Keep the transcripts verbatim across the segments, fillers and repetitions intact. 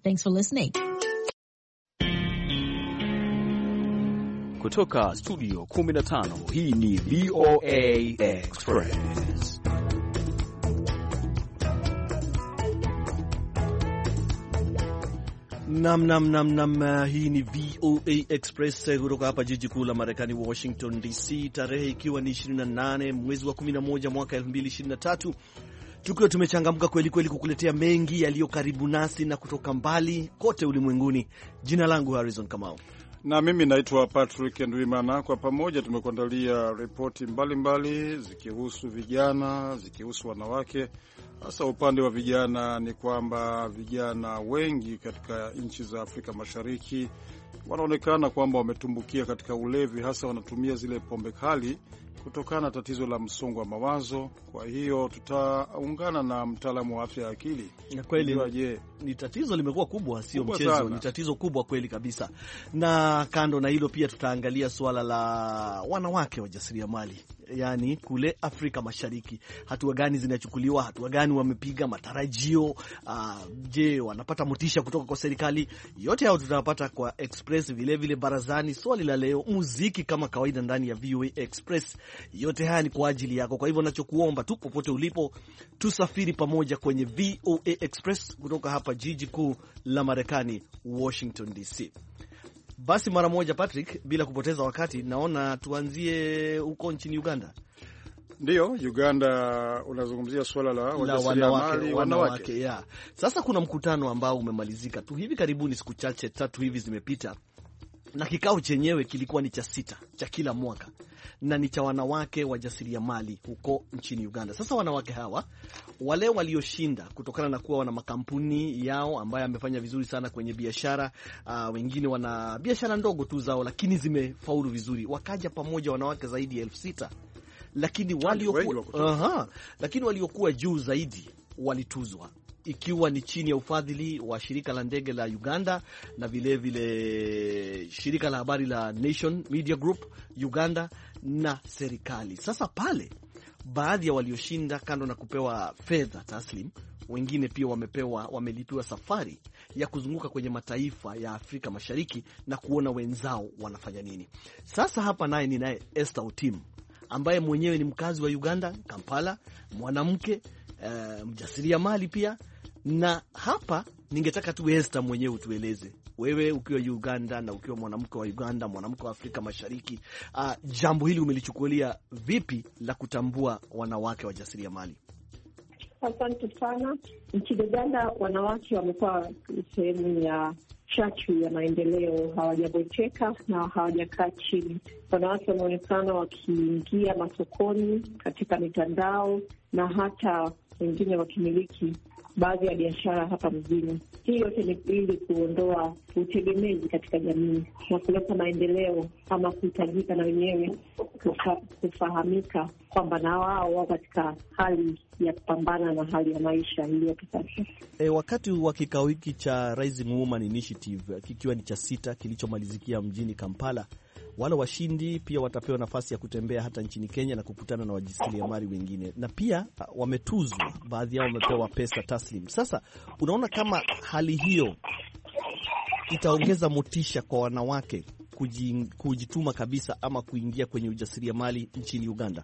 Thanks for listening. Kutoka studio kumi na tano, hii ni V O A Express. Nam nam nam nam, hii ni V O A Express kutoka hapa jiji kuu la Marekani, Washington D C, tarehe ikiwa ni ishirini na nane mwezi wa kumi na moja mwaka elfu mbili ishirini na tatu, tukiwa tumechangamka kweli kweli kukuletea mengi yaliyo karibu nasi na kutoka mbali kote ulimwenguni. Jina langu Harrison Kamau na mimi naitwa Patrick Ndwimana. Kwa pamoja tumekuandalia ripoti mbalimbali zikihusu vijana, zikihusu wanawake. Hasa upande wa vijana ni kwamba vijana wengi katika nchi za Afrika Mashariki wanaonekana kwamba wametumbukia katika ulevi, hasa wanatumia zile pombe kali kutokana na tatizo la msongo wa mawazo. Kwa hiyo tutaungana na mtaalamu wa afya ya akili. Na kweli je, ni tatizo limekuwa kubwa, sio mchezo sana. Ni tatizo kubwa kweli kabisa. Na kando na hilo pia tutaangalia suala la wanawake wajasiriamali, yani kule Afrika Mashariki. Hatua gani zinachukuliwa, hatua gani wamepiga, matarajio, uh, je wanapata motisha kutoka kwa serikali? Yote hao tutapata kwa Express. Vile vile barazani, swali la leo, muziki kama kawaida ndani ya V O A Express. Yote haya ni kwa ajili yako. Kwa hivyo nachokuomba tu, popote ulipo, tusafiri pamoja kwenye V O A Express kutoka hapa jiji kuu la Marekani, Washington D C. Basi mara moja Patrick, bila kupoteza wakati, naona tuanzie huko nchini Uganda. Ndio, Uganda unazungumzia swala la wanawake, wanawake ya. Sasa kuna mkutano ambao umemalizika tu hivi karibuni, siku chache tatu hivi zimepita, na kikao chenyewe kilikuwa ni cha sita cha kila mwaka, na ni cha wanawake wajasiriamali huko nchini Uganda. Sasa wanawake hawa, wale walioshinda kutokana na kuwa wana makampuni yao ambayo yamefanya vizuri sana kwenye biashara, uh, wengine wana biashara ndogo tu zao lakini zimefaulu vizuri, wakaja pamoja wanawake zaidi ya elfu sita, lakini waliokuwa aha, lakini waliokuwa juu zaidi walituzwa, ikiwa ni chini ya ufadhili wa shirika la ndege la Uganda na vile vile shirika la habari la Nation Media Group Uganda na serikali. Sasa pale baadhi ya walioshinda, kando na kupewa fedha taslim, wengine pia wamepewa wamelipiwa safari ya kuzunguka kwenye mataifa ya Afrika Mashariki na kuona wenzao wanafanya nini. Sasa hapa naye ni naye Esther Otim, ambaye mwenyewe ni mkazi wa Uganda, Kampala, mwanamke uh, mjasiriamali pia. Na hapa ningetaka tu Esther mwenyewe utueleze, wewe ukiwa Uganda na ukiwa mwanamke wa Uganda, mwanamke wa Afrika Mashariki, uh, jambo hili umelichukulia vipi la kutambua wanawake wajasiriamali? Asante sana. Nchini Uganda wanawake wamekuwa sehemu ya chachu ya maendeleo, hawajabweteka na hawajakaa chini. Wanawake wameonekana wakiingia masokoni, katika mitandao na hata wengine wakimiliki baadhi ya biashara hapa mjini. Hii yote ni ili kuondoa utegemezi katika jamii na kuleta maendeleo, ama kuhitajika na wenyewe kufa, kufahamika kwamba na wao wao katika hali ya kupambana na hali ya maisha iliyotupata. E, wakati wa kikao hiki cha Rising Women Initiative kikiwa ni cha sita kilichomalizikia mjini Kampala, wale washindi pia watapewa nafasi ya kutembea hata nchini Kenya na kukutana na wajasiriamali wengine, na pia wametuzwa, baadhi yao wamepewa pesa taslim. Sasa unaona kama hali hiyo itaongeza motisha kwa wanawake kujituma kabisa ama kuingia kwenye ujasiriamali nchini Uganda?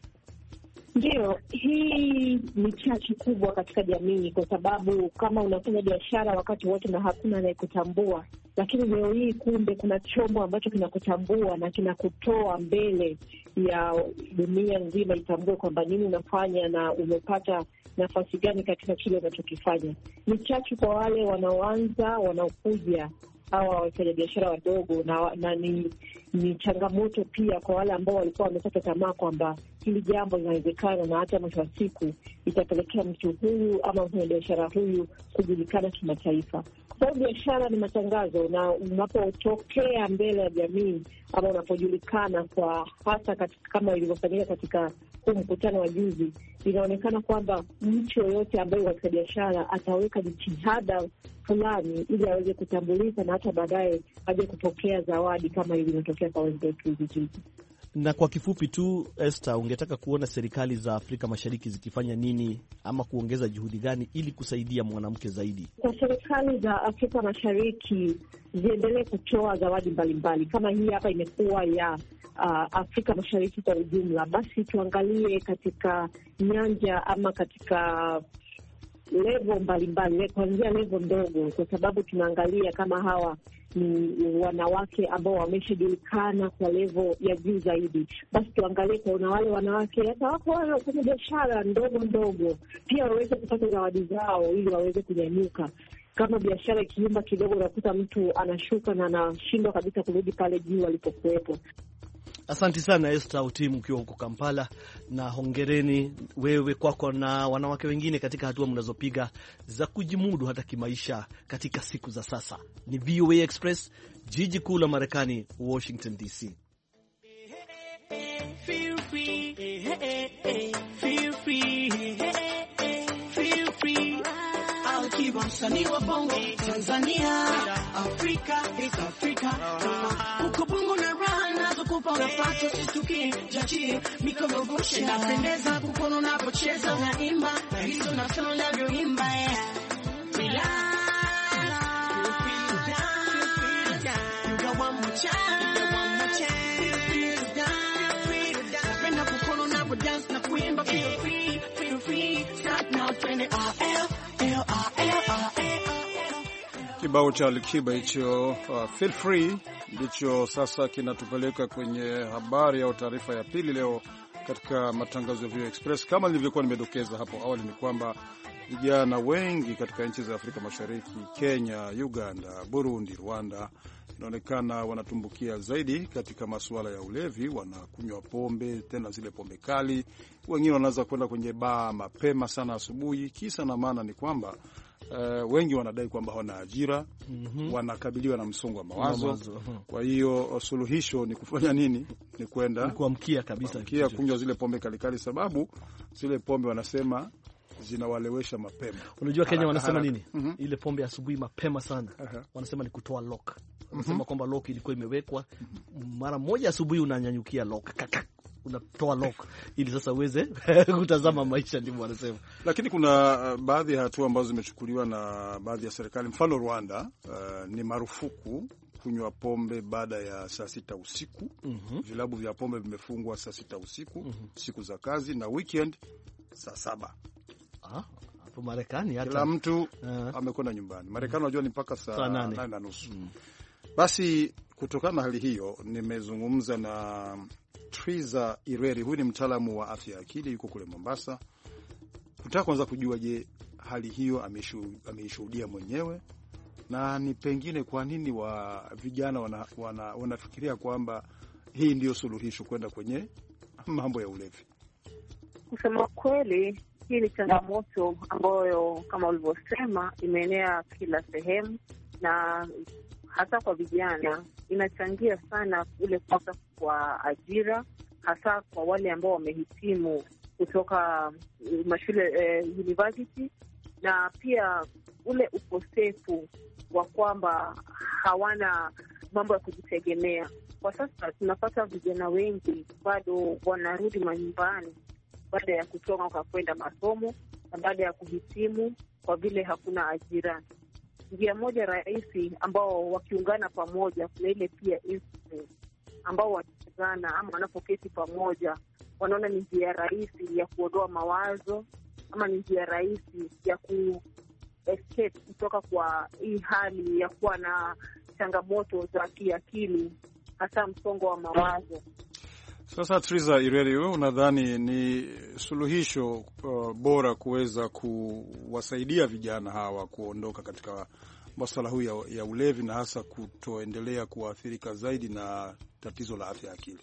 Ndio, hii ni chachu kubwa katika jamii, kwa sababu kama unafanya biashara wakati wote na hakuna anayekutambua, lakini leo hii kumbe kuna chombo ambacho kinakutambua na kinakutoa mbele ya dunia nzima itambue kwamba nini unafanya na umepata nafasi gani katika kile unachokifanya. Ni chachu kwa wale wanaoanza, wanaokuja, hawa wafanya biashara wadogo, na, na ni, ni changamoto pia kwa wale ambao walikuwa wamekata tamaa kwamba hili jambo linawezekana na hata mwisho wa siku itapelekea mtu huyu ama mfanya biashara huyu kujulikana kimataifa. Kwa sababu biashara ni matangazo, na unapotokea mbele ya jamii ama unapojulikana, kwa hasa katika, kama ilivyofanyika katika huu mkutano wa juzi, inaonekana kwamba mtu yoyote ambaye katika biashara ataweka jitihada fulani ili aweze kutambulika na hata baadaye aje kupokea zawadi kama ilivyotokea kwa wenzetu vijiji. Na kwa kifupi tu, Esther, ungetaka kuona serikali za Afrika Mashariki zikifanya nini ama kuongeza juhudi gani ili kusaidia mwanamke zaidi? Kwa serikali za Afrika Mashariki ziendelee kutoa zawadi mbalimbali kama hii hapa imekuwa ya uh, Afrika Mashariki kwa ujumla, basi tuangalie katika nyanja ama katika level mbalimbali, kuanzia level ndogo, kwa sababu tunaangalia kama hawa ni wanawake ambao wameshajulikana kwa level ya juu zaidi, basi tuangalie kwa wale wanawake hata wako wanafanya biashara ndogo ndogo pia waweze kupata zawadi zao ili waweze kunyanyuka. Kama biashara ikiumba kidogo, unakuta mtu anashuka na anashindwa kabisa kurudi pale juu alipokuwepo. Asante sana Esther Utimu ukiwa huko Kampala, na hongereni wewe kwako na wanawake wengine katika hatua mnazopiga za kujimudu hata kimaisha katika siku za sasa. Ni V O A Express, jiji kuu la Marekani, Washington D C. Feel free, feel free, feel free. I'll keep on sunny wa bongo, Tanzania, Africa is Africa. Uko bongo na rana kupa unapato situki jachi mikono goshe na pendeza kukono unapocheza na imba na hizo na sound navyo imba yeah. Relax, you feel down, you got one more chance, you got one more chance, you feel down, feel down. Napenda kukono unapo dance na kuimba, feel free, feel free. Start now, twende R L L R L R L. Kibao cha Alikiba hicho, uh, feel free, ndicho sasa kinatupeleka kwenye habari au taarifa ya pili leo katika matangazo ya V O A Express. Kama nilivyokuwa nimedokeza hapo awali, ni kwamba vijana wengi katika nchi za Afrika Mashariki, Kenya, Uganda, Burundi, Rwanda, inaonekana wanatumbukia zaidi katika masuala ya ulevi. Wanakunywa pombe, tena zile pombe kali. Wengine wanaanza kwenda kwenye baa mapema sana asubuhi. Kisa na maana ni kwamba Uh, wengi wanadai kwamba hawana ajira, mm -hmm. wanakabiliwa na msongo wa mawazo. mawazo. Kwa hiyo suluhisho ni kufanya nini? Ni kwenda kuamkia kabisa, kuamkia kunywa zile pombe kalikali, sababu zile pombe wanasema zinawalewesha mapema. Unajua Kenya wanasema nini? mm -hmm. Ile pombe asubuhi mapema sana, uh -huh. wanasema ni kutoa lock. Wanasema mm -hmm. kwamba lock ilikuwa imewekwa mara moja asubuhi, unanyanyukia lock kaka, unatoa lock ili sasa uweze kutazama maisha, ndivyo wanasema. Lakini kuna uh, baadhi ya hatua ambazo zimechukuliwa na baadhi ya serikali. Mfano Rwanda, uh, ni marufuku kunywa pombe baada ya saa sita usiku. mm -hmm. Vilabu vya pombe vimefungwa saa sita usiku, mm -hmm. siku za kazi, na weekend saa saba. Ah, hapo Marekani hata kila mtu uh, amekwenda nyumbani. Marekani unajua mm -hmm. ni mpaka saa nane na nusu. mm -hmm. Basi kutokana na hali hiyo, nimezungumza na Triza Ireri. Huyu ni mtaalamu wa afya ya akili, yuko kule Mombasa. Kutaka kwanza kujua, je, hali hiyo ameishuhudia mwenyewe, na ni pengine kwa nini wa vijana wanafikiria wana, wana kwamba hii ndiyo suluhisho kwenda kwenye mambo ya ulevi. Kusema kweli, hii ni changamoto ambayo kama ulivyosema imeenea kila sehemu, na hasa kwa vijana inachangia sana ule kosa kwa ajira, hasa kwa wale ambao wamehitimu kutoka mashule eh, university, na pia ule ukosefu wa kwamba hawana mambo ya kujitegemea. Kwa sasa tunapata vijana wengi bado wanarudi manyumbani baada ya kutoka kwa kwenda masomo na baada ya kuhitimu, kwa vile hakuna ajira. Njia moja rahisi ambao wakiungana pamoja, kuna ile pia ambao wanachezana ama wanapoketi pamoja, wanaona ni njia rahisi ya kuondoa mawazo, ama ni njia rahisi ya ku escape kutoka kwa hii hali ya kuwa na changamoto za kiakili, hasa msongo wa mawazo. Sasa Triza Ireri, wewe unadhani ni suluhisho uh, bora kuweza kuwasaidia vijana hawa kuondoka katika masuala huu ya, ya ulevi, na hasa kutoendelea kuathirika zaidi na tatizo la afya ya akili?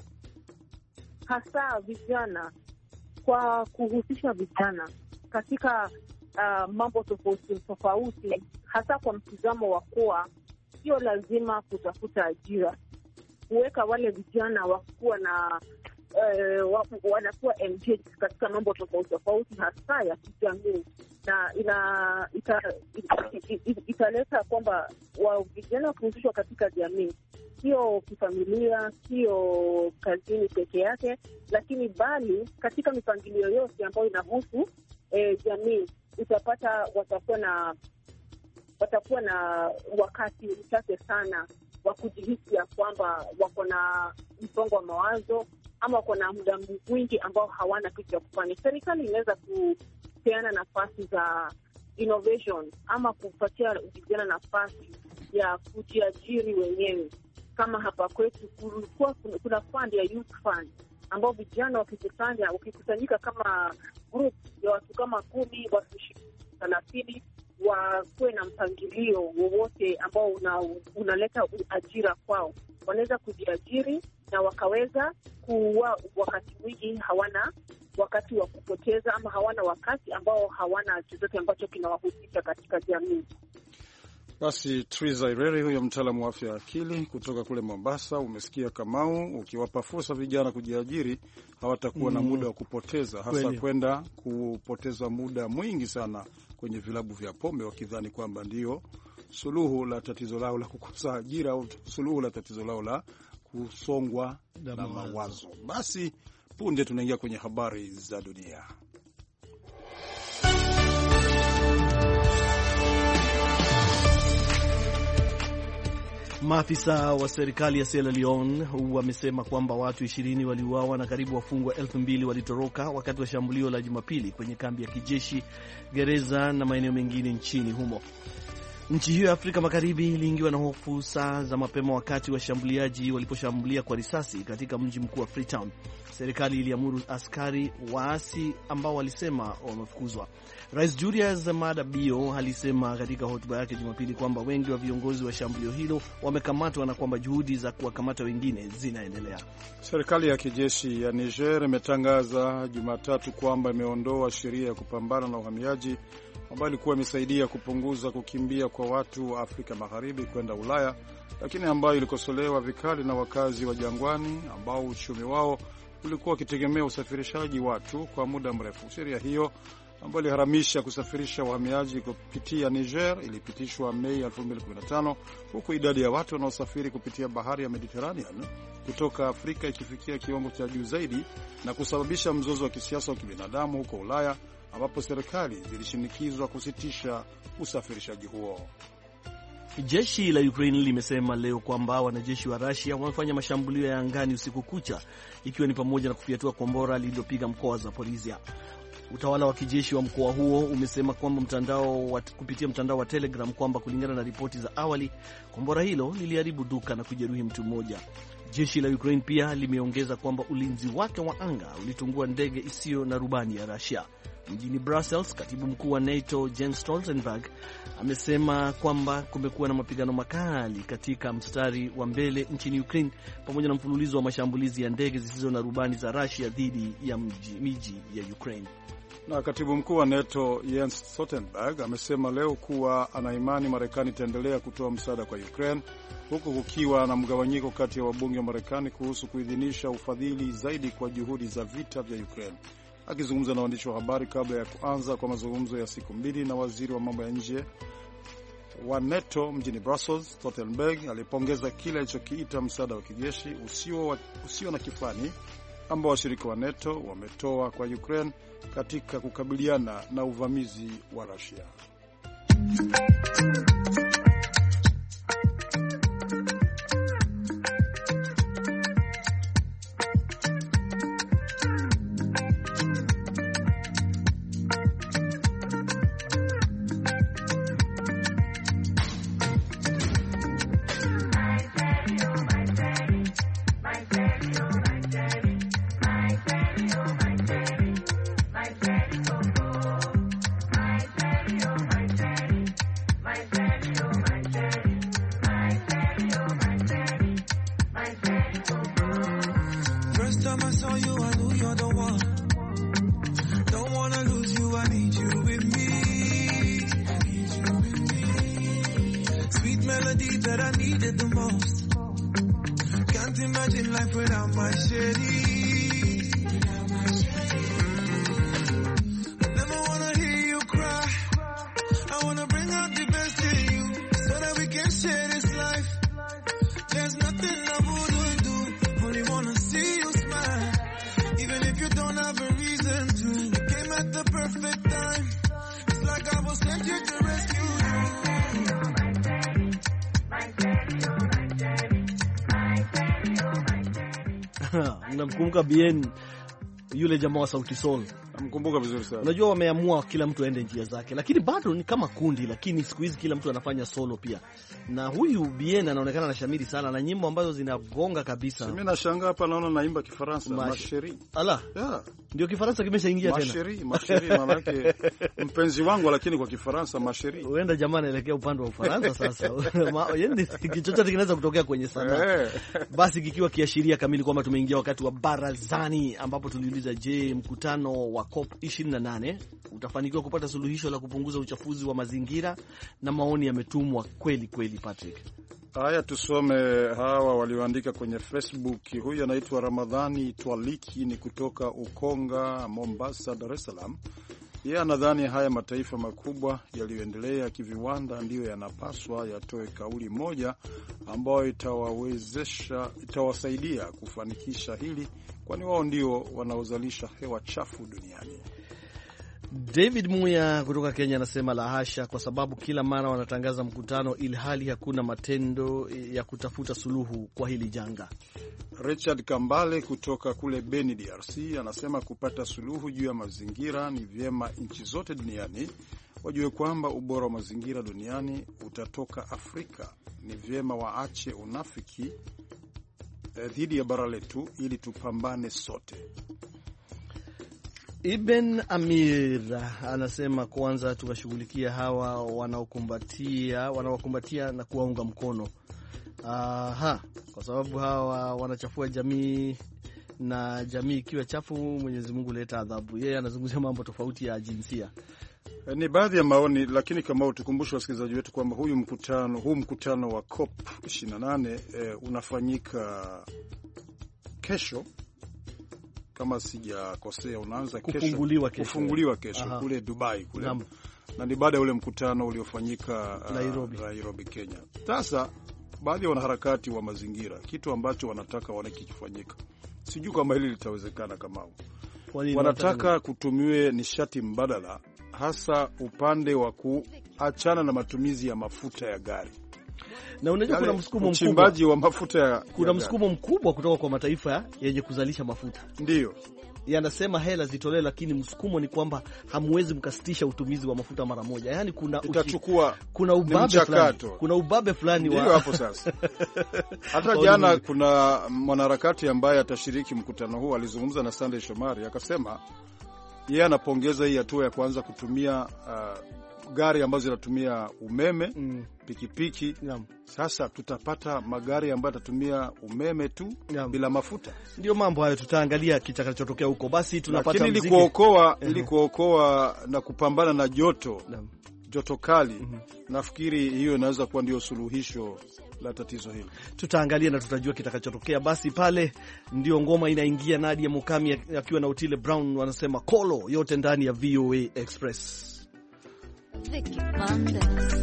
Hasa vijana, kwa kuhusisha vijana katika uh, mambo tofauti tofauti, hasa kwa mtizamo wa kuwa sio lazima kutafuta ajira, kuweka wale vijana wakuwa na uh, wanakuwa engaged katika mambo tofauti tofauti, hasa ya kijamii, na ina italeta ita, ita, ita kwamba wa vijana kuhusishwa katika jamii sio kifamilia, sio kazini peke yake, lakini bali katika mipangilio yote ambayo inahusu e, jamii. Utapata watakuwa na watakuwa na wakati mchache sana wa kujihisi ya kwamba wako na msongo wa mawazo ama wako na muda mwingi ambao hawana kitu cha kufanya. Serikali inaweza kupeana nafasi za innovation ama kupatia vijana nafasi ya kujiajiri wenyewe. Kama hapa kwetu kulikuwa kuna fund ya youth fund ambao vijana wakikusanya wakikusanyika kama group ya watu kama kumi, watu thelathini, wakuwe na mpangilio wowote ambao una, unaleta ajira kwao, wanaweza kujiajiri na wakaweza kuwa wakati mwingi hawana wakati wa kupoteza ama hawana wakati ambao hawana chochote ambacho kinawahusisha katika jamii. Basi Triza Ireri, huyo mtaalamu wa afya ya akili kutoka kule Mombasa. Umesikia Kamau, ukiwapa fursa vijana kujiajiri hawatakuwa mm. na muda wa kupoteza, hasa kwenda kupoteza muda mwingi sana kwenye vilabu vya pombe wakidhani kwamba ndio suluhu la tatizo lao la kukosa ajira au suluhu la tatizo lao la kusongwa na mawazo. Basi punde tunaingia kwenye habari za dunia. Maafisa wa serikali ya Sierra Leone wamesema kwamba watu ishirini waliuawa na karibu wafungwa elfu mbili walitoroka wakati wa shambulio la Jumapili kwenye kambi ya kijeshi, gereza na maeneo mengine nchini humo. Nchi hiyo ya Afrika Magharibi iliingiwa na hofu saa za mapema wakati washambuliaji waliposhambulia kwa risasi katika mji mkuu wa Freetown. Serikali iliamuru askari waasi ambao walisema wamefukuzwa. Rais Julius Maada Bio alisema katika hotuba yake Jumapili kwamba wengi wa viongozi wa shambulio hilo wamekamatwa na kwamba juhudi za kuwakamata wengine zinaendelea. Serikali ya kijeshi ya Niger imetangaza Jumatatu kwamba imeondoa sheria ya kupambana na uhamiaji ambayo ilikuwa imesaidia kupunguza kukimbia kwa watu wa Afrika Magharibi kwenda Ulaya, lakini ambayo ilikosolewa vikali na wakazi wa jangwani ambao uchumi wao ulikuwa ukitegemea usafirishaji watu kwa muda mrefu. Sheria hiyo ambayo iliharamisha kusafirisha wahamiaji kupitia Niger ilipitishwa Mei elfu mbili kumi na tano, huku idadi ya watu wanaosafiri kupitia bahari ya Mediterranean kutoka Afrika ikifikia kiwango cha juu zaidi na kusababisha mzozo wa kisiasa wa kibinadamu huko Ulaya, ambapo serikali zilishinikizwa kusitisha usafirishaji huo. Jeshi la Ukraine limesema leo kwamba wanajeshi wa Russia wamefanya mashambulio ya angani usiku kucha, ikiwa ni pamoja na kufiatua kombora lililopiga mkoa wa Zaporizhia. Utawala wa kijeshi wa mkoa huo umesema kwamba mtandao wa, kupitia mtandao wa Telegram kwamba kulingana na ripoti za awali, kombora hilo liliharibu duka na kujeruhi mtu mmoja. Jeshi la Ukraine pia limeongeza kwamba ulinzi wake wa anga ulitungua ndege isiyo na rubani ya Russia. Mjini Brussels, katibu mkuu wa NATO Jens Stoltenberg amesema kwamba kumekuwa na mapigano makali katika mstari wa mbele nchini Ukraine pamoja na mfululizo wa mashambulizi ya ndege zisizo na rubani za Russia dhidi ya mji, miji ya Ukraine. Na katibu mkuu wa NATO Jens Stoltenberg amesema leo kuwa anaimani Marekani itaendelea kutoa msaada kwa Ukraine, huku kukiwa na mgawanyiko kati ya wabunge wa Marekani kuhusu kuidhinisha ufadhili zaidi kwa juhudi za vita vya Ukraine. Akizungumza na waandishi wa habari kabla ya kuanza kwa mazungumzo ya siku mbili na waziri wa mambo ya nje wa NATO mjini Brussels, Stoltenberg alipongeza kile alichokiita msaada wa kijeshi usio, usio na kifani ambao washirika wa NATO wametoa kwa Ukraine katika kukabiliana na uvamizi wa Russia. There's nothing Namkumbuka Bien, yule jamaa wa Sauti Sol. Namkumbuka vizuri sana. Unajua wameamua kila mtu aende njia zake, lakini bado ni kama kundi, lakini siku hizi kila mtu anafanya solo pia. Na huyu Bien anaonekana na shamiri sana na nyimbo ambazo zinagonga kabisa. Mimi nashangaa hapa naona naimba Kifaransa, Masheri. Ala. Yeah. Ndio Kifaransa kimeshaingia tena. Masheri, Masheri maana yake mpenzi wangu, lakini kwa Kifaransa Masheri. Uenda jamaa anaelekea upande wa Ufaransa sasa. Yaani kichochote kinaweza kutokea kwenye sanaa. Basi kikiwa kiashiria kamili kwamba tumeingia wakati wa barazani, ambapo tuliuliza, je, mkutano wa COP ishirini na nane utafanikiwa kupata suluhisho la kupunguza uchafuzi wa mazingira? Na maoni yametumwa kweli kweli, Patrick. Haya, tusome hawa walioandika kwenye Facebook. Huyu anaitwa Ramadhani Twaliki, ni kutoka Ukonga, Mombasa, Dar es Salaam. Yeye anadhani haya mataifa makubwa yaliyoendelea kiviwanda ndiyo yanapaswa yatoe kauli moja ambayo itawawezesha, itawasaidia kufanikisha hili, kwani wao ndio wanaozalisha hewa chafu duniani. David Muya kutoka Kenya anasema la hasha, kwa sababu kila mara wanatangaza mkutano ilhali hakuna matendo ya kutafuta suluhu kwa hili janga. Richard Kambale kutoka kule Beni, D R C anasema kupata suluhu juu ya mazingira ni vyema nchi zote duniani wajue kwamba ubora wa mazingira duniani utatoka Afrika. Ni vyema waache unafiki eh, dhidi ya bara letu ili tupambane sote. Ibn Amir anasema kwanza tuwashughulikia hawa wanaokumbatia wanaokumbatia na kuwaunga mkono. Aha, kwa sababu hawa wanachafua jamii, na jamii ikiwa chafu Mwenyezi Mungu leta adhabu. Yeye anazungumzia mambo tofauti ya jinsia. Ni baadhi ya maoni, lakini kama utukumbushe wasikilizaji wetu kwamba huyu mkutano huu mkutano wa COP ishirini na nane eh, unafanyika kesho kama sijakosea, unaanza kesho, kufunguliwa kesho, kufunguliwa kesho kule Dubai kule. Naam. Na ni baada ya ule mkutano uliofanyika uh, Nairobi. Nairobi, Kenya. Sasa baadhi ya wanaharakati wa mazingira, kitu ambacho wanataka waone kikifanyika, sijui kama hili litawezekana. Kama wanataka kutumiwe nishati mbadala, hasa upande wa kuachana na matumizi ya mafuta ya gari. Na unajua kuna msukumo mkubwa wa mafuta ya, kuna msukumo mkubwa kutoka kwa mataifa yenye kuzalisha mafuta. Ndio yanasema hela zitolewe, lakini msukumo ni kwamba hamwezi mkasitisha utumizi wa mafuta mara moja. Yaani kuna itachukua kuna ubabe fulani, kuna ubabe fulani wa hapo sasa. Hata jana kuna mwanaharakati ambaye atashiriki mkutano huu alizungumza na Sunday Shomari, akasema yeye anapongeza hii hatua ya kuanza kutumia uh, gari ambazo zinatumia umeme, mm. pikipiki. Yam. Sasa tutapata magari ambayo yatatumia umeme tu. Yam. Bila mafuta. Ndio mambo hayo tutaangalia kitakachotokea huko. Basi tunapata muziki ili kuokoa ili kuokoa na kupambana na joto. Yam. Joto kali. Mm-hmm. Nafikiri hiyo inaweza kuwa ndio suluhisho la tatizo hili. Tutaangalia na tutajua kitakachotokea. Basi pale ndio ngoma inaingia, Nadia Mukami akiwa na Otile Brown wanasema Kolo, yote ndani ya V O A Express. Vicky Bandes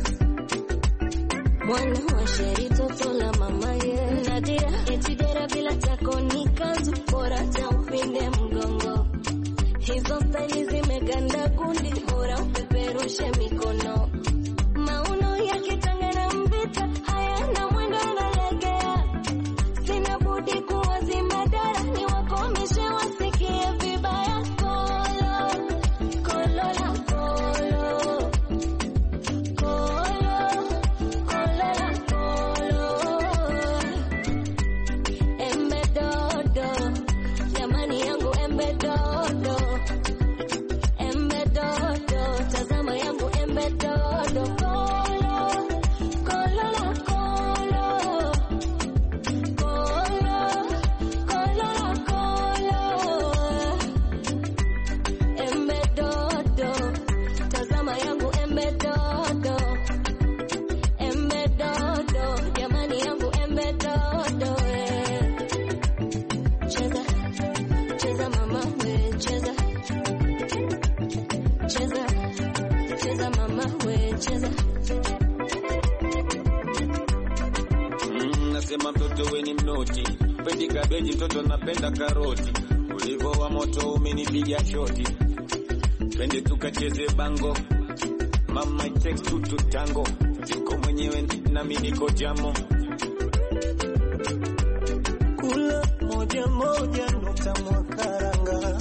mwana wa sheri toto la mama ye Nadia etidera bila tako ni kanzu bora cha upinde mgongo, hizo style zimeganda kundi bora upeperushe mikono, mauno yake tanga na mbita hayana mwendo analegea, sina budi kuwazima dara ni wakomishe wasikie vibaya. Kolo kolo la kabeji mtoto napenda karoti, ulivo wa moto umenipiga shoti, twende tukacheze bango, mama it takes two to tango, niko mwenyewe na mimi niko jamo, kula moja moja moja nukta mwakaranga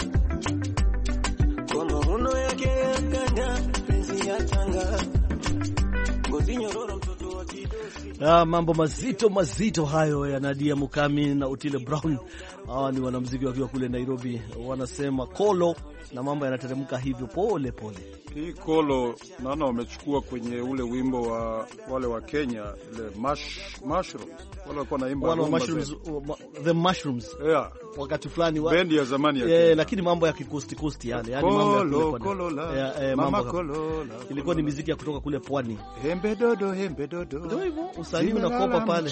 kwa mahuno yake ya kanda penzi ya tanga ngozi nyororo mtoto wa kidosi. Ah, mambo mazito mazito hayo ya Nadia Mukami na Otile Brown. Hawa ni wanamuziki wakiwa kule Nairobi, wanasema kolo na mambo yanateremka hivyo pole pole. Hii kolo naona wamechukua kwenye ule wimbo wa wale wa Kenya, ile mash, mushrooms wale walikuwa naimba wale mushrooms, the mushrooms, yeah, wakati fulani wa bendi ya zamani ya yeah, lakini mambo ya kikosti kosti yale, yani mambo ya kule kolo la yeah, eh, mama kolo la ilikuwa ni muziki ya kutoka kule pwani. Hembe dodo hembe dodo ndio hivyo usanii unakopa pale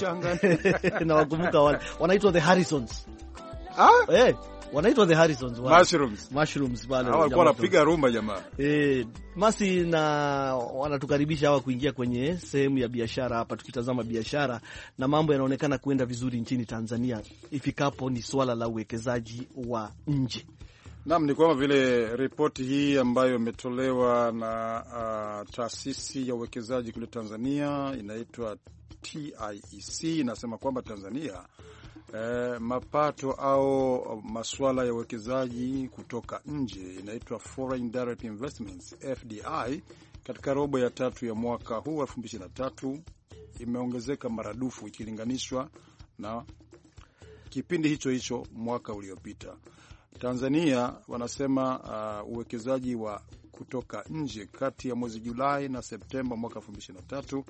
na wakumbuka wale wanaitwa the Harrisons. Ah eh wanaitwa the Harrisons wale mushrooms mushrooms pale hao walikuwa wanapiga rumba jamaa. Eh basi na wanatukaribisha hawa kuingia kwenye sehemu ya biashara hapa, tukitazama biashara na mambo yanaonekana kuenda vizuri nchini Tanzania ifikapo ni swala la uwekezaji wa nje. Naam, ni kama vile ripoti hii ambayo imetolewa na uh, taasisi ya uwekezaji kule Tanzania inaitwa T I E C inasema kwamba Tanzania eh, mapato au masuala ya uwekezaji kutoka nje inaitwa Foreign Direct Investments F D I katika robo ya tatu ya mwaka huu elfu mbili ishirini na tatu imeongezeka maradufu ikilinganishwa na kipindi hicho hicho mwaka uliopita. Tanzania wanasema uh, uwekezaji wa kutoka nje kati ya mwezi Julai na Septemba mwaka elfu mbili ishirini na tatu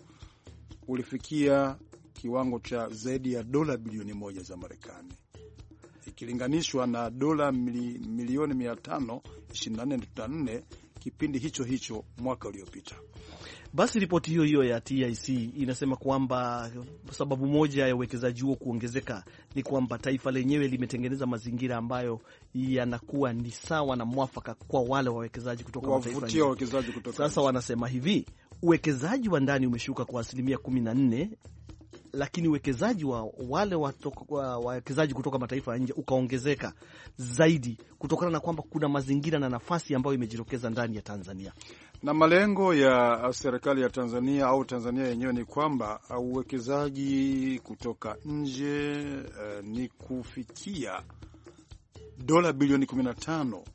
ulifikia kiwango cha zaidi ya dola bilioni moja za Marekani ikilinganishwa na dola mili, milioni mia tano ishirini na nne nukta nne kipindi hicho hicho mwaka uliopita. Basi ripoti hiyo hiyo ya T I C inasema kwamba sababu moja ya uwekezaji huo kuongezeka ni kwamba taifa lenyewe limetengeneza mazingira ambayo yanakuwa ni sawa na mwafaka kwa wale wawekezaji kutoka mataifa nje. Wawekezaji kutoka sasa nje. Wanasema hivi, uwekezaji wa ndani umeshuka kwa asilimia kumi na nne, lakini uwekezaji wa wale wawekezaji kutoka mataifa ya nje ukaongezeka zaidi kutokana na kwamba kuna mazingira na nafasi ambayo imejitokeza ndani ya Tanzania. Na malengo ya serikali ya Tanzania au Tanzania yenyewe ni kwamba uwekezaji kutoka nje uh, ni kufikia dola bilioni kumi na tano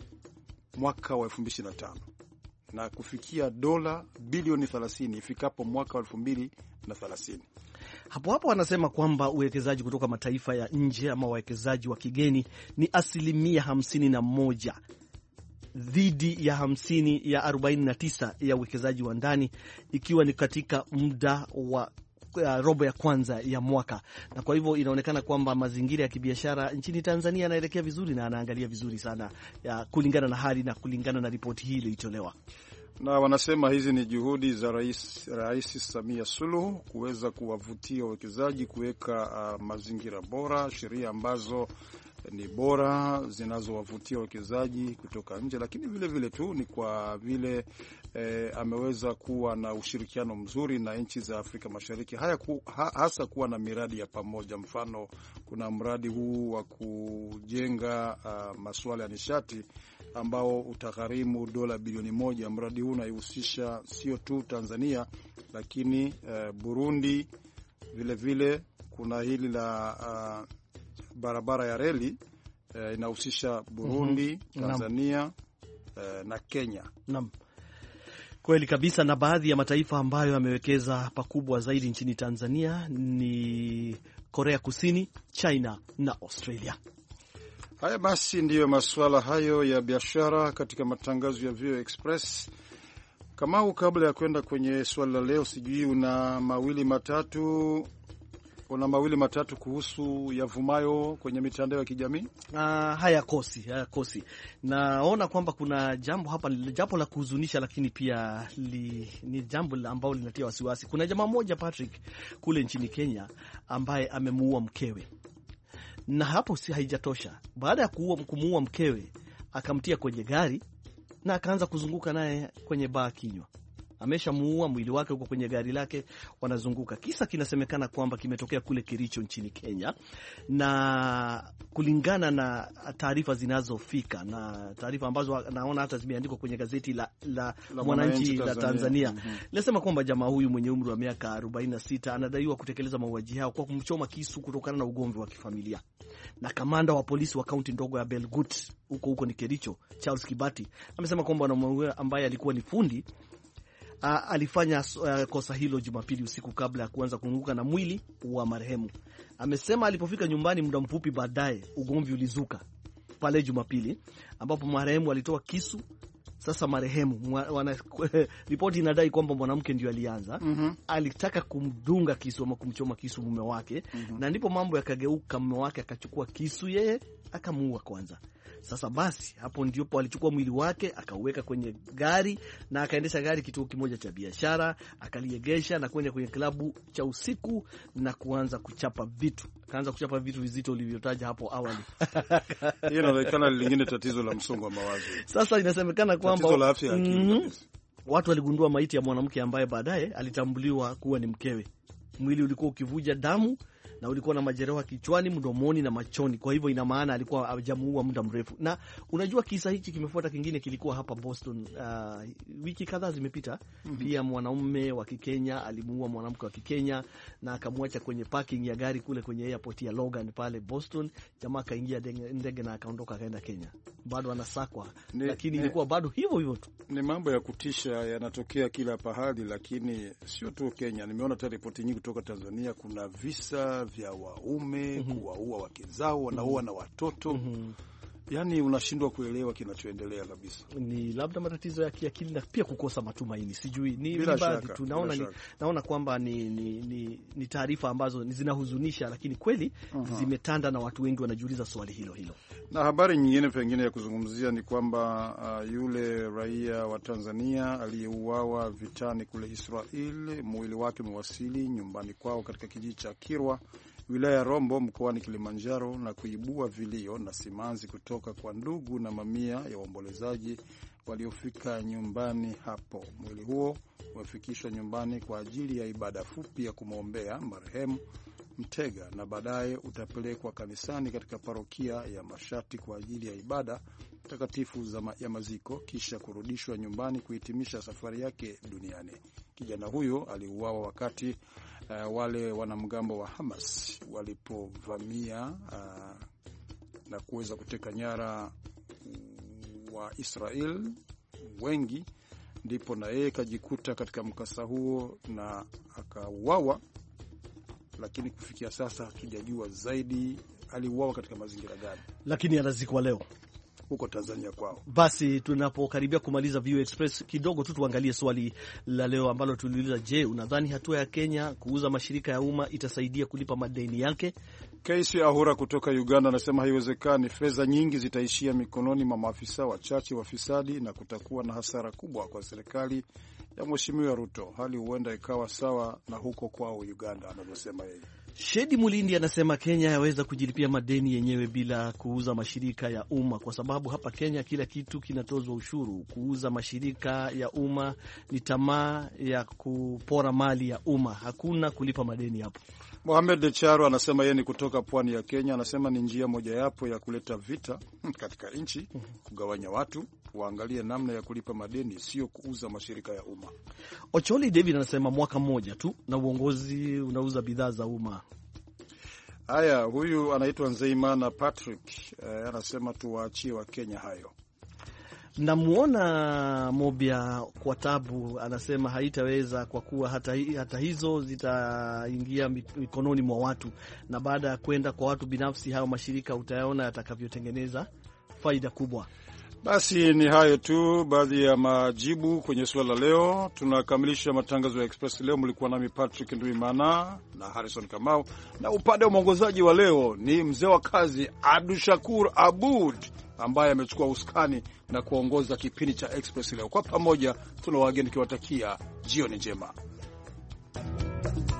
mwaka wa elfu mbili ishirini na tano na kufikia dola bilioni thelathini ifikapo mwaka wa elfu mbili thelathini. Hapo hapo wanasema kwamba uwekezaji kutoka mataifa ya nje ama wawekezaji wa kigeni ni asilimia hamsini na moja dhidi ya hamsini ya arobaini na tisa ya uwekezaji wa ndani, ikiwa ni katika muda wa uh, robo ya kwanza ya mwaka. Na kwa hivyo inaonekana kwamba mazingira ya kibiashara nchini Tanzania yanaelekea vizuri na anaangalia vizuri sana ya kulingana na hali na kulingana na ripoti hii iliyotolewa. Na wanasema hizi ni juhudi za Rais, Rais Samia Suluhu kuweza kuwavutia wawekezaji, kuweka uh, mazingira bora, sheria ambazo ni bora zinazowavutia wawekezaji kutoka nje, lakini vile vile tu ni kwa vile eh, ameweza kuwa na ushirikiano mzuri na nchi za Afrika Mashariki, haya ku, ha, hasa kuwa na miradi ya pamoja. Mfano, kuna mradi huu wa kujenga uh, masuala ya nishati ambao utagharimu dola bilioni moja. Mradi huu unaihusisha sio tu Tanzania lakini uh, Burundi vile vile. Kuna hili la uh, barabara ya reli uh, inahusisha Burundi, mm-hmm. Tanzania uh, na Kenya. Naam. Kweli kabisa, na baadhi ya mataifa ambayo yamewekeza pakubwa zaidi nchini Tanzania ni Korea Kusini, China na Australia. Haya basi, ndiyo masuala hayo ya biashara katika matangazo ya V O Express. Kamau, kabla ya kwenda kwenye swali la leo, sijui una mawili matatu una mawili matatu kuhusu yavumayo kwenye mitandao ya kijamii? Uh, haya kosi, haya kosi. Naona kwamba kuna jambo hapa, jambo la kuhuzunisha, lakini pia li, ni jambo ambalo linatia wasiwasi. Kuna jamaa mmoja Patrick kule nchini Kenya ambaye amemuua mkewe. Na hapo si haijatosha. Baada ya kuua kumuua mkewe, akamtia kwenye gari na akaanza kuzunguka naye kwenye baa kinywa. Ameshamuua, mwili wake uko kwenye gari lake, wanazunguka. Kisa kinasemekana kwamba kimetokea kule Kericho nchini Kenya, na kulingana na taarifa zinazofika na taarifa ambazo naona hata zimeandikwa kwenye gazeti la, la, la Mwananchi la Tanzania, linasema kwamba jamaa huyu mwenye umri wa miaka arobaini na sita anadaiwa kutekeleza mauaji hao kwa kumchoma kisu kutokana na ugomvi wa kifamilia. Na kamanda wa polisi wa kaunti ndogo ya Belgut huko huko ni Kericho, Charles Kibati, amesema kwamba mwanamume ambaye alikuwa ni fundi Uh, alifanya uh, kosa hilo Jumapili usiku kabla ya kuanza kuanguka na mwili wa marehemu. Amesema alipofika nyumbani muda mfupi baadaye, ugomvi ulizuka pale Jumapili ambapo marehemu alitoa kisu. Sasa marehemu ripoti inadai kwamba mwanamke ndio alianza. mm -hmm. Alitaka kumdunga kisu ama kumchoma kisu mume wake. mm -hmm. Na ndipo mambo yakageuka, mume wake akachukua kisu, yeye akamuua kwanza. Sasa basi hapo ndipo alichukua mwili wake akauweka kwenye gari na akaendesha gari kituo kimoja cha biashara, akaliegesha na kwenda kwenye klabu cha usiku na kuanza kuchapa vitu. Akaanza kuchapa vitu vizito ulivyotaja hapo awali. Hiyo inaonekana lingine tatizo la msongo wa mawazo. Sasa inasemekana kwamba tatizo la afya ya akili. Mm -hmm. Watu waligundua maiti ya mwanamke ambaye baadaye alitambuliwa kuwa ni mkewe. Mwili ulikuwa ukivuja damu na ulikuwa na majeraha kichwani, mdomoni na machoni. Kwa hivyo ina maana alikuwa hajamuua muda mrefu. Na unajua kisa hichi kimefuata kingine kilikuwa hapa Boston uh, wiki kadhaa zimepita. Mm -hmm. Pia mwanaume wa Kikenya alimuua mwanamke wa Kikenya na akamwacha kwenye parking ya gari kule kwenye airport ya Logan pale Boston. Jamaa kaingia ndege na akaondoka akaenda Kenya. Bado anasakwa, lakini ne, ilikuwa bado hivyo hivyo tu. Ni mambo ya kutisha yanatokea kila pahali, lakini sio tu Kenya. Nimeona hata ripoti nyingi kutoka Tanzania, kuna visa vya waume mm -hmm. kuwaua wake zao, wanaua mm -hmm. na watoto mm -hmm. Yani unashindwa kuelewa kinachoendelea kabisa. Ni labda matatizo ya kiakili na pia kukosa matumaini, sijui ni baadhi tu. Naona ni, naona kwamba ni ni, ni, ni taarifa ambazo zinahuzunisha, lakini kweli uh -huh. zimetanda na watu wengi wanajiuliza swali hilo hilo. Na habari nyingine pengine ya kuzungumzia ni kwamba uh, yule raia wa Tanzania aliyeuawa vitani kule Israel, mwili wake umewasili nyumbani kwao katika kijiji cha Kirwa, wilaya ya Rombo, mkoani Kilimanjaro, na kuibua vilio na simanzi kutoka kwa ndugu na mamia ya waombolezaji waliofika nyumbani hapo. Mwili huo umefikishwa nyumbani kwa ajili ya ibada fupi ya kumwombea marehemu Mtega na baadaye utapelekwa kanisani katika parokia ya Mashati kwa ajili ya ibada takatifu za ma, ya maziko, kisha kurudishwa nyumbani kuhitimisha safari yake duniani. Kijana huyo aliuawa wakati uh, wale wanamgambo wa Hamas walipovamia uh, na kuweza kuteka nyara wa Israel wengi, ndipo na yeye kajikuta katika mkasa huo na akauawa. Lakini kufikia sasa hatujajua zaidi aliuawa katika mazingira gani, lakini anazikwa leo huko Tanzania kwao. Basi tunapokaribia kumaliza V O A Express, kidogo tu tuangalie swali la leo ambalo tuliuliza: je, unadhani hatua ya Kenya kuuza mashirika ya umma itasaidia kulipa madeni yake? Keisi Ahura kutoka Uganda anasema haiwezekani, fedha nyingi zitaishia mikononi mwa maafisa wachache wafisadi na kutakuwa na hasara kubwa kwa serikali ya Mheshimiwa Ruto. Hali huenda ikawa sawa na huko kwao Uganda, anavyosema yeye. Shedi Mulindi anasema Kenya yaweza kujilipia madeni yenyewe bila kuuza mashirika ya umma, kwa sababu hapa Kenya kila kitu kinatozwa ushuru. Kuuza mashirika ya umma ni tamaa ya kupora mali ya umma, hakuna kulipa madeni hapo. Mohamed Decharo anasema yeye ni kutoka pwani ya Kenya, anasema ni njia mojawapo ya kuleta vita katika nchi, kugawanya watu, waangalie namna ya kulipa madeni, sio kuuza mashirika ya umma. Ocholi David anasema mwaka mmoja tu na uongozi unauza bidhaa za umma. Haya, huyu anaitwa Nzeimana Patrick, eh, anasema tuwaachie wa Kenya hayo. Namuona Mobia kwa tabu anasema haitaweza kwa kuwa hata, hata hizo zitaingia mikononi mwa watu, na baada ya kwenda kwa watu binafsi, hayo mashirika utayaona yatakavyotengeneza faida kubwa. Basi ni hayo tu baadhi ya majibu kwenye swala leo. Tunakamilisha matangazo ya Express leo. Mlikuwa nami Patrick Ndwimana na Harrison Kamau, na upande wa mwongozaji wa leo ni mzee wa kazi Abdushakur Abud ambaye amechukua usukani na kuongoza kipindi cha Express leo. Kwa pamoja tuna wageni kiwatakia jioni njema.